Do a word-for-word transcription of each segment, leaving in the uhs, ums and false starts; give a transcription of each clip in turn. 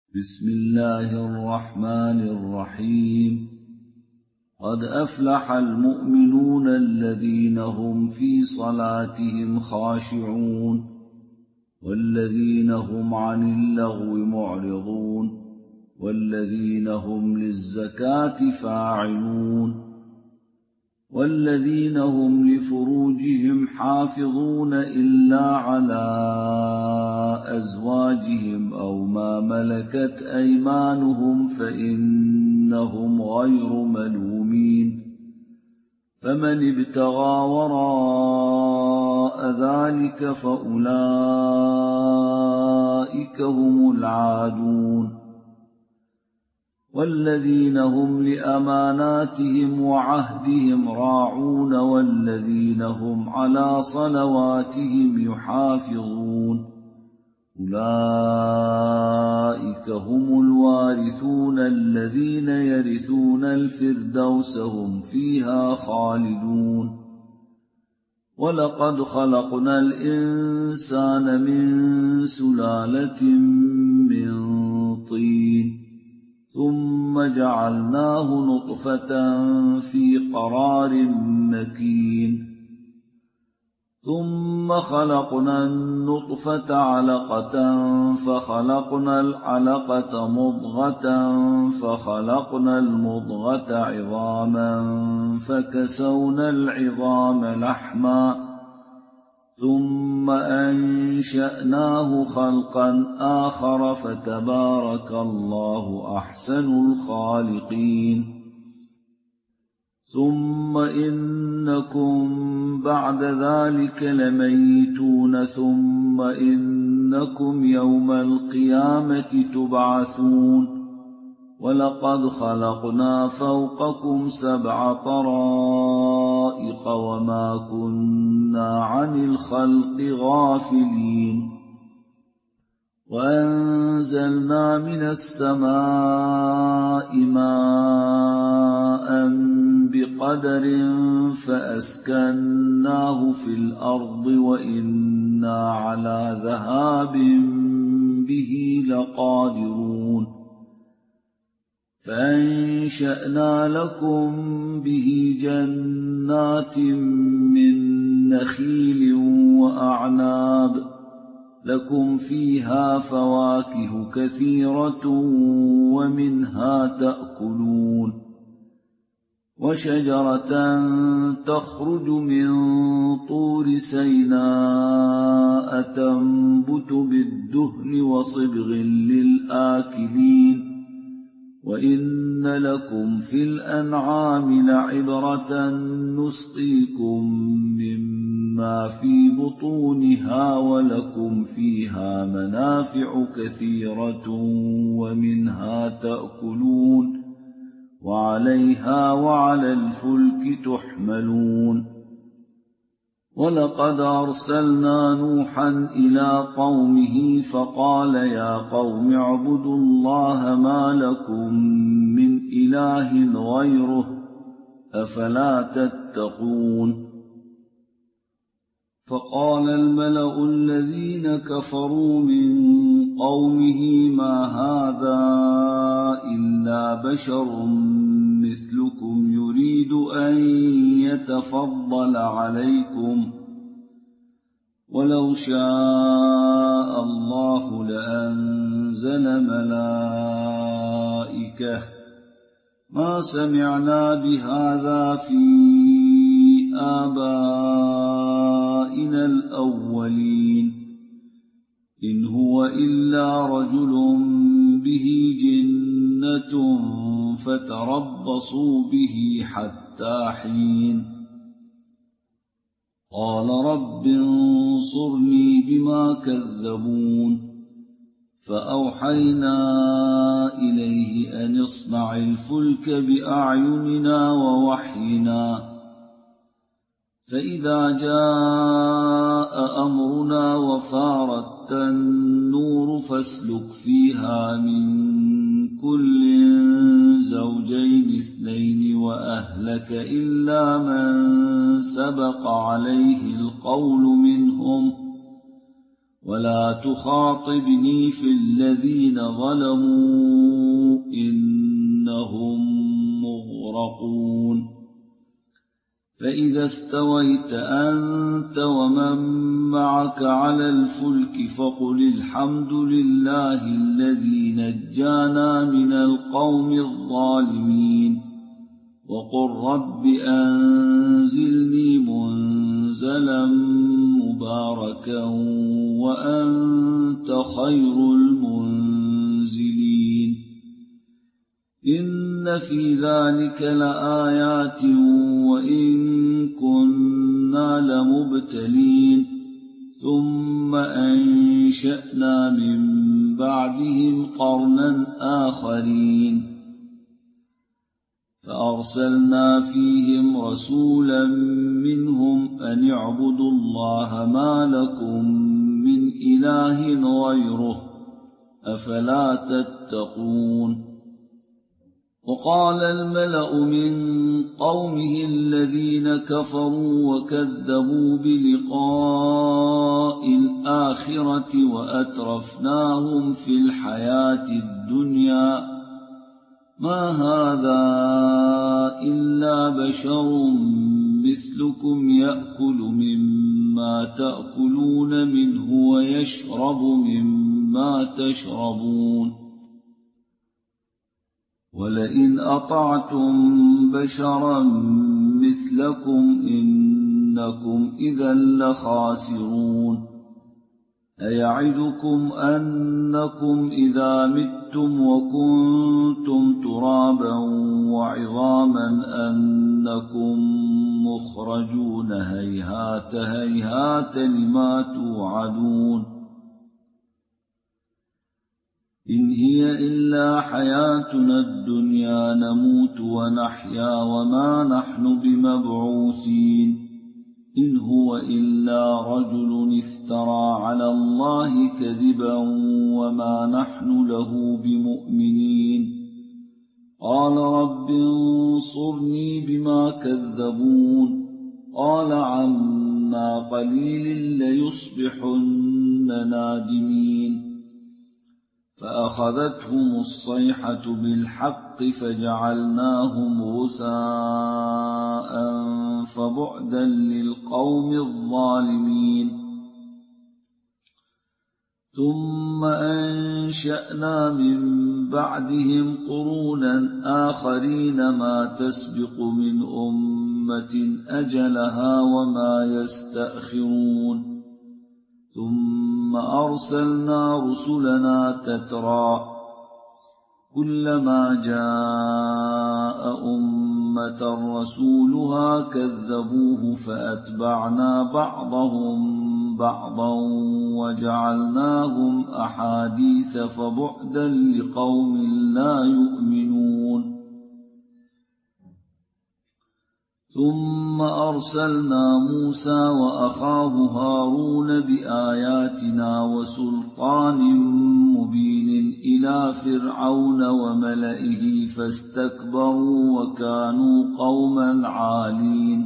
بسم الله الرحمن الرحيم قد أفلح المؤمنون الذين هم في صلاتهم خاشعون والذين هم عن اللغو معرضون والذين هم للزكاة فاعلون والذين هم لفروجهم حافظون إلا على أزواجهم أو ما ملكت أيمانهم فإنهم غير ملومين فمن ابتغى وراء ذلك فأولئك هم العادون والذين هم لأماناتهم وعهدهم راعون والذين هم على صلواتهم يحافظون أولئك هم الوارثون الذين يرثون الفردوس هم فيها خالدون ولقد خلقنا الإنسان من سلالة من طين ثم جعلناه نطفة في قرار مكين ثم خلقنا النطفة علقة فخلقنا العلقة مضغة فخلقنا المضغة عظاما فكسونا العظام لحما ثم أنشأناه خلقا آخر فتبارك الله أحسن الخالقين ثم إنكم بعد ذلك لميتون ثم إنكم يوم القيامة تبعثون ولقد خلقنا فوقكم سبع طرائق وما كنا عن الخلق غافلين وأنزلنا من السماء ماء بقدر فأسكناه في الأرض وإنا على ذهاب به لقادرون فأنشأنا لكم به جنات من نخيل وأعناب لكم فيها فواكه كثيرة ومنها تأكلون وشجرة تخرج من طور سيناء تنبت بالدهن وصبغ للآكلين وإن لكم في الأنعام لعبرة نسقيكم مما في بطونها ولكم فيها منافع كثيرة ومنها تأكلون وعليها وعلى الفلك تحملون ولقد أرسلنا نوحا إلى قومه فقال يا قوم اعبدوا الله ما لكم من إله غيره أفلا تتقون فقال الملأ الذين كفروا من قومه ما هذا إلا بشر مثلكم يريد أن يتفضل عليكم ولو شاء الله لأنزل ملائكة ما سمعنا بهذا في آبائنا الأولين إن هو إلا رجل به جنة فتربصوا به حتى حين قال رب انصرني بما كذبون فأوحينا إليه أن اصنع الفلك بأعيننا ووحينا فإذا جاء أمرنا وفارت النور فاسلك فيها من كل زوجين اثنين وأهلك إلا من سبق عليه القول منهم ولا تخاطبني في الذين ظلموا إنهم مغرقون فإذا استويت أنت ومن معك على الفلك فقل الحمد لله الذي نجانا من القوم الظالمين وقل رب أنزلني منزلا مباركا وأنت خير المنزلين إن في ذلك لآيات وإن كنا لمبتلين ثم أنشأنا من بعدهم قرنا آخرين فأرسلنا فيهم رسولا منهم أن اعبدوا الله ما لكم من إله غيره أفلا تتقون وقال الملأ من قومه الذين كفروا وكذبوا بلقاء الآخرة وأترفناهم في الحياة الدنيا ما هذا إلا بشر مثلكم يأكل مما تأكلون منه ويشرب مما تشربون ولئن أطعتم بشرا مثلكم إنكم إذا لخاسرون أيعدكم أنكم إذا متم وكنتم ترابا وعظاما أنكم مخرجون هيهات هيهات لما توعدون إن هي إلا حياتنا الدنيا نموت ونحيا وما نحن بمبعوثين إن هو إلا رجل افترى على الله كذبا وما نحن له بمؤمنين قال رب انصرني بما كذبون قال عما قليل ليصبحن نادمين فأخذتهم الصيحة بالحق فجعلناهم غثاء فبعدا للقوم الظالمين ثم أنشأنا من بعدهم قرونا آخرين ما تسبق من أمة أجلها وما يستأخرون ثم أرسلنا رسلنا تترى كلما جاء أمة رسولها كذبوه فأتبعنا بعضهم بعضا وجعلناهم أحاديث فبعدا لقوم لا يؤمنون ثم أرسلنا موسى وأخاه هارون بآياتنا وسلطان مبين إلى فرعون وملئه فاستكبروا وكانوا قوما عالين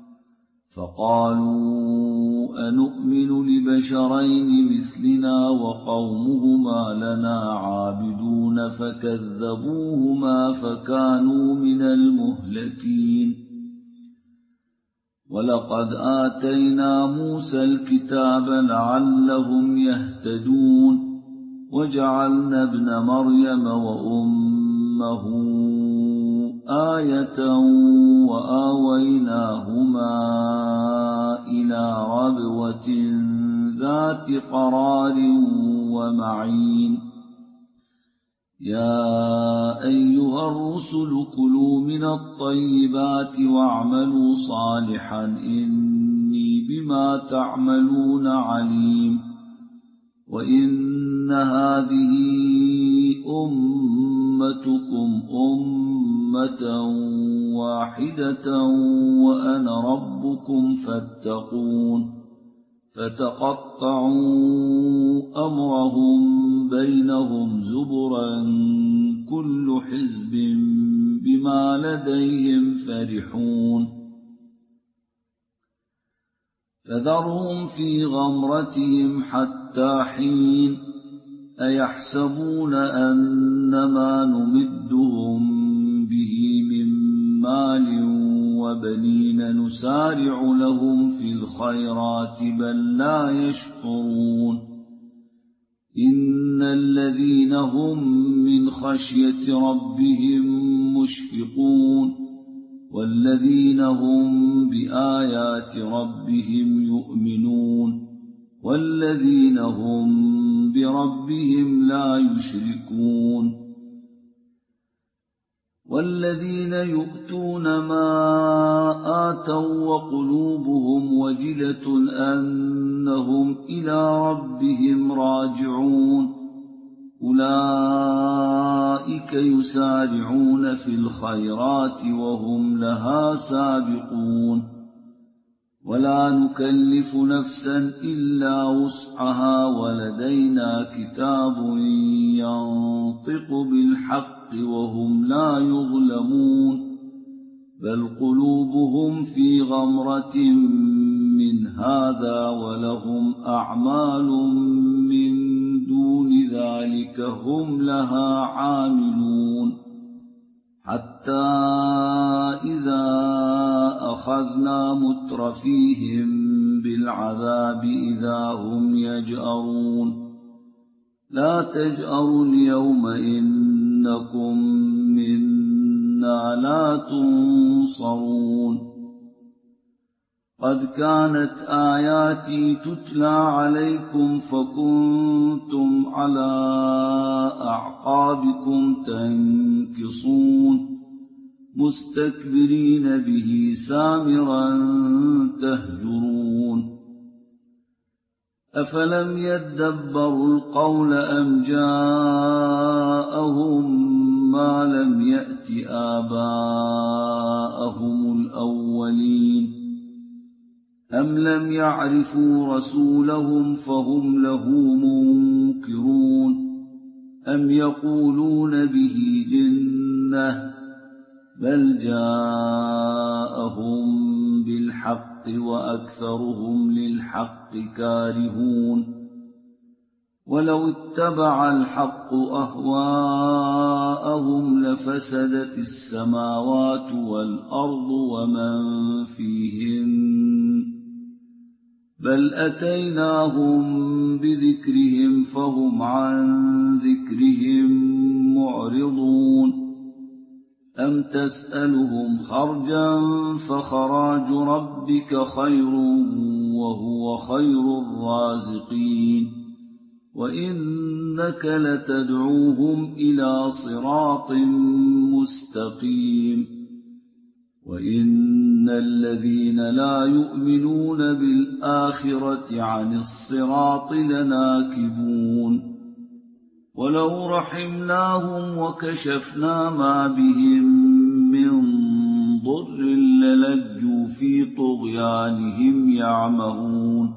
فقالوا أنؤمن لبشرين مثلنا وقومهما لنا عابدون فكذبوهما فكانوا من المهلكين ولقد آتينا موسى الكتاب لعلهم يهتدون وجعلنا ابن مريم وأمه آية وآويناهما إلى ربوة ذات قرار ومعين يا أيها الرسل كلوا من الطيبات واعملوا صالحا إني بما تعملون عليم وإن هذه أمتكم أمة واحدة وأنا ربكم فاتقون فتقطعوا أمرهم بينهم زبرا كل حزب بما لديهم فرحون فذرهم في غمرتهم حتى حين أيحسبون أنما نمدهم به من مال وبنين نسارع لهم في الخيرات بل لا يشعرون إن الذين هم من خشية ربهم مشفقون والذين هم بآيات ربهم يؤمنون والذين هم بربهم لا يشركون والذين يؤتون ما آتوا وقلوبهم وجلة أنهم إلى ربهم راجعون أولئك يسارعون في الخيرات وهم لها سابقون ولا نكلف نفسا إلا وسعها ولدينا كتاب ينطق بالحق وهم لا يظلمون بل قلوبهم في غمرة من هذا ولهم أعمال من دون ذلك هم لها عاملون حتى إذا أخذنا مترفيهم بالعذاب إذا هم يجأرون لا تجأروا اليوم إنكم منا لا تنصرون قد كانت آياتي تتلى عليكم فكنتم على أعقابكم تنكصون مستكبرين به سامرا تهجرون أفلم يدبروا القول أم جاءهم ما لم يأت آباءهم الأولين أم لم يعرفوا رسولهم فهم له منكرون أم يقولون به جنة بل جاءهم بالحق وأكثرهم للحق كارهون ولو اتبع الحق أهواءهم لفسدت السماوات والأرض ومن فيهن بل أتيناهم بذكرهم فهم عن ذكرهم معرضون أم تسألهم خرجا فخراج ربك خير وهو خير الرازقين وإنك لتدعوهم إلى صراط مستقيم وإن الذين لا يؤمنون بالآخرة عن الصراط لناكبون ولو رحمناهم وكشفنا ما بهم من ضر للجوا في طغيانهم يعمهون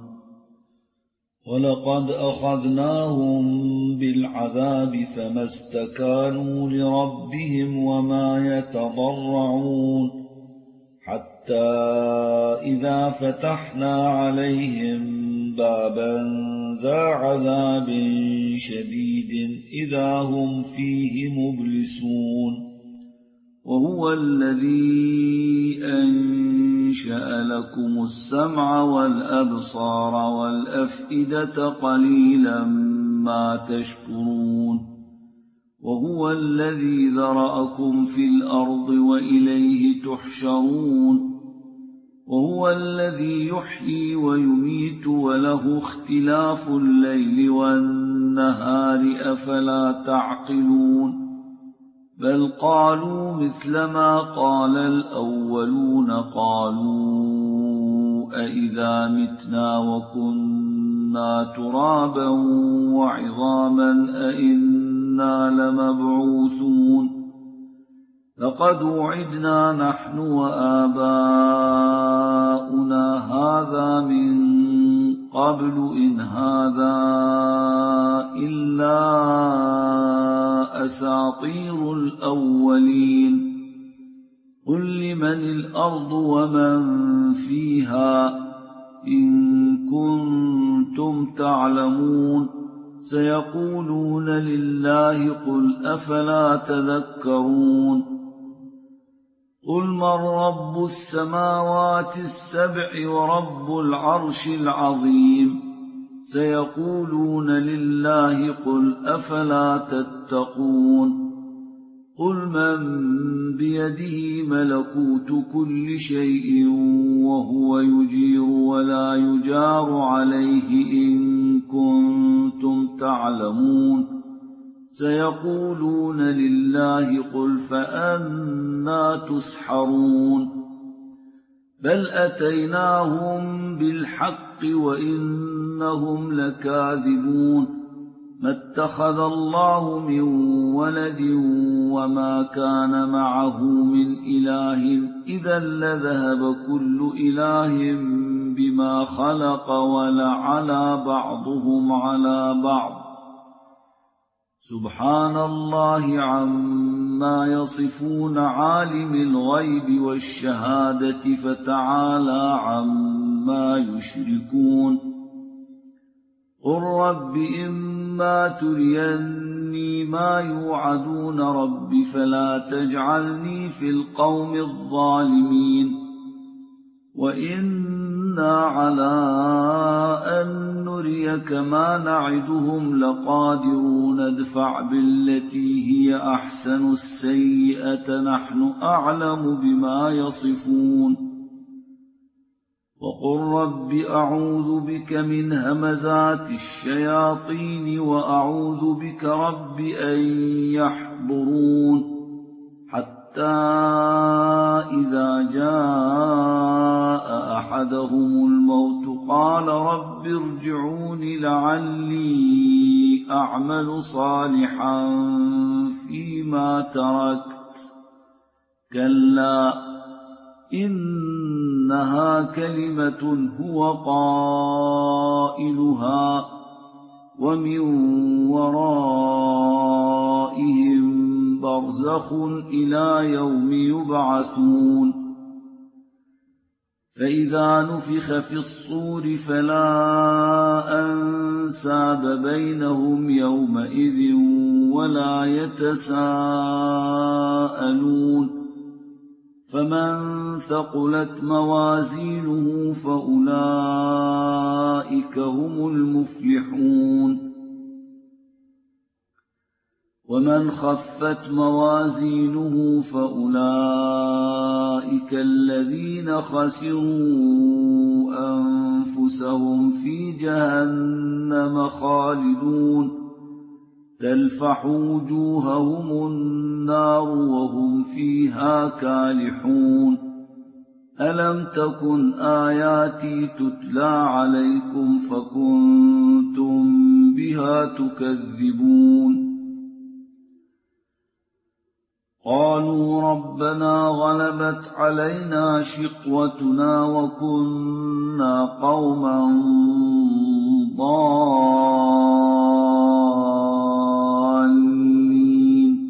ولقد أخذناهم بالعذاب فما استكانوا لربهم وما يتضرعون حتى إذا فتحنا عليهم بابا ذا عذاب شديد إذا هم فيه مبلسون وهو الذي أنشأ لكم السمع والأبصار والأفئدة قليلا ما تشكرون وهو الذي ذرأكم في الأرض وإليه تحشرون وهو الذي يحيي ويميت وله اختلاف الليل والنهار أفلا تعقلون بل قالوا مثل ما قال الأولون قالوا أئذا متنا وكنا ترابا وعظاما أئنا لمبعوثون لقد وعدنا نحن وآباؤنا هذا من قبل إن هذا إلا أساطير الأولين قل لمن الأرض ومن فيها إن كنتم تعلمون سيقولون لله قل أفلا تذكرون قل من رب السماوات السبع ورب العرش العظيم سيقولون لله قل أفلا تتقون قل من بيده ملكوت كل شيء وهو يجير ولا يجار عليه إن كنتم تعلمون سيقولون لله قل فأنى تسحرون بل أتيناهم بالحق وإنهم لكاذبون ما اتخذ الله من ولد وما كان معه من إله إذا لذهب كل إله بما خلق ولعلى بعضهم على بعض سبحان الله عما يصفون عالم الغيب والشهادة فتعالى عما يشركون قل رب إما تريني ما يوعدون رب فلا تجعلني في القوم الظالمين وإنا على أن نريك ما نعدهم لقادرون ادفع بالتي هي أحسن السيئة نحن أعلم بما يصفون وقل رب أعوذ بك من همزات الشياطين وأعوذ بك رب أن يحضرون حتى إذا جاء أحدهم الموت قال رب ارجعون لعلي أعمل صالحا فيما تركت كلا إنها كلمة هو قائلها ومن ورائهم برزخ إلى يوم يبعثون فإذا نفخ في الصور فلا أنساب بينهم يومئذ ولا يتساءلون فمن ثقلت موازينه فأولئك هم المفلحون ومن خفت موازينه فأولئك الذين خسروا أنفسهم في جهنم خالدون تلفح وجوههم النار وهم فيها كالحون ألم تكن آياتي تتلى عليكم فكنتم بها تكذبون قالوا ربنا غلبت علينا شقوتنا وكنا قوما ضالين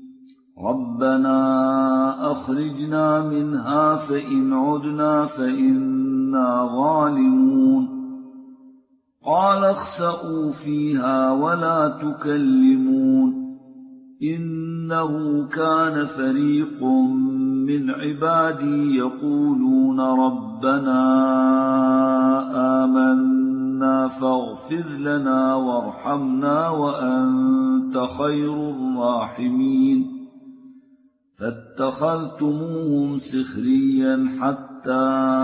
ربنا أخرجنا منها فإن عدنا فإنا ظالمون قال اخسئوا فيها ولا تكلمون إنه كان فريق من عبادي يقولون ربنا آمنا فاغفر لنا وارحمنا وأنت خير الراحمين فاتخذتموهم سخريا حتى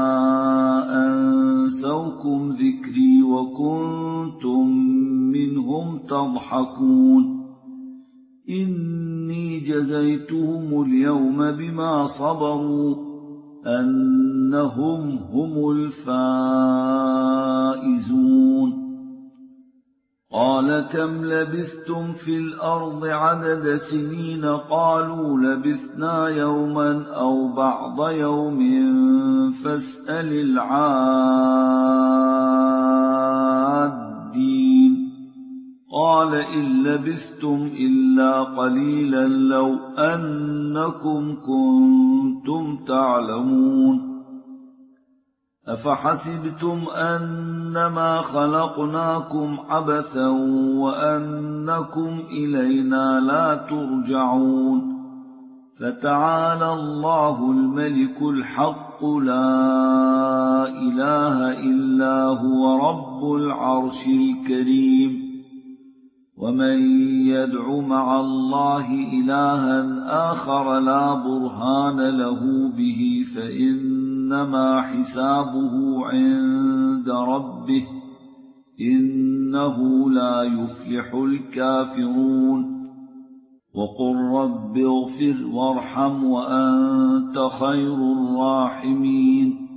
أنسوكم ذكري وكنتم منهم تضحكون إني جزيتهم اليوم بما صبروا أنهم هم الفائزون قال كم لبثتم في الأرض عدد سنين قالوا لبثنا يوما أو بعض يوم فاسأل العادين قال إن لبثتم إلا قليلا لو أنكم كنتم تعلمون أفحسبتم أنما خلقناكم عبثا وأنكم إلينا لا ترجعون فتعالى الله الملك الحق لا إله إلا هو رب العرش الكريم ومن يدع مع الله إلها آخر لا برهان له به فإنما حسابه عند ربه إنه لا يفلح الكافرون وقل رب اغفر وارحم وأنت خير الراحمين